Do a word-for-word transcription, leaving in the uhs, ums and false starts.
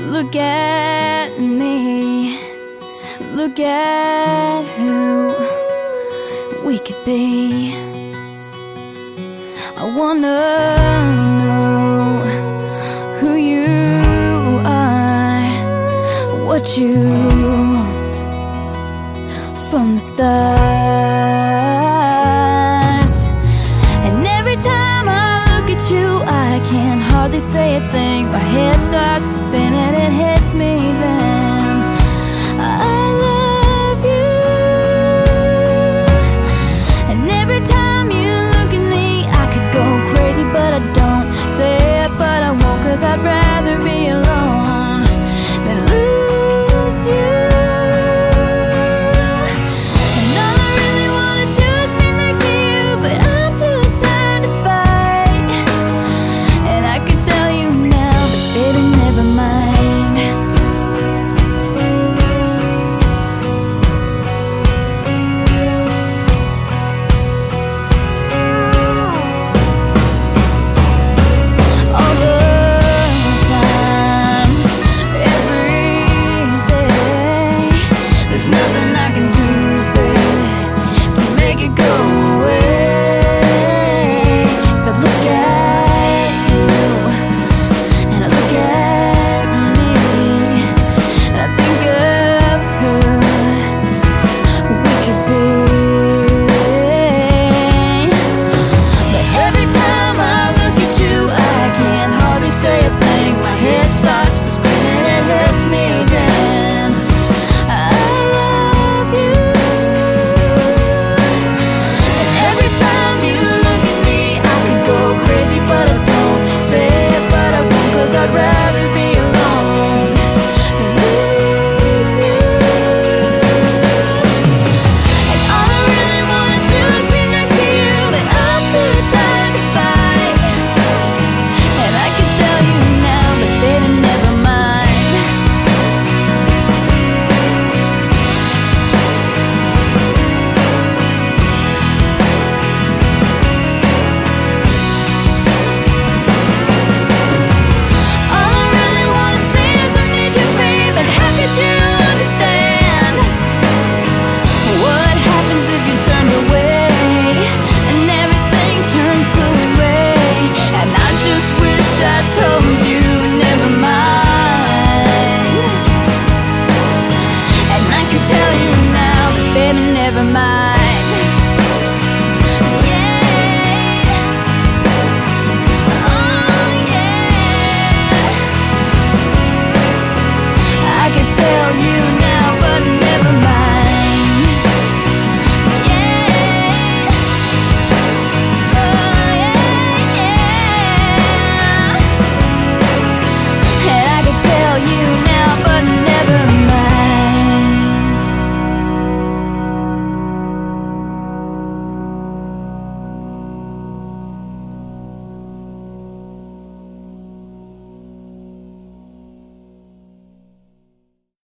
Look at me, look at who we could be. I wanna know who you are, what you from the stars. And every time I look at you, I can hardly say a thing. My head starts to spin.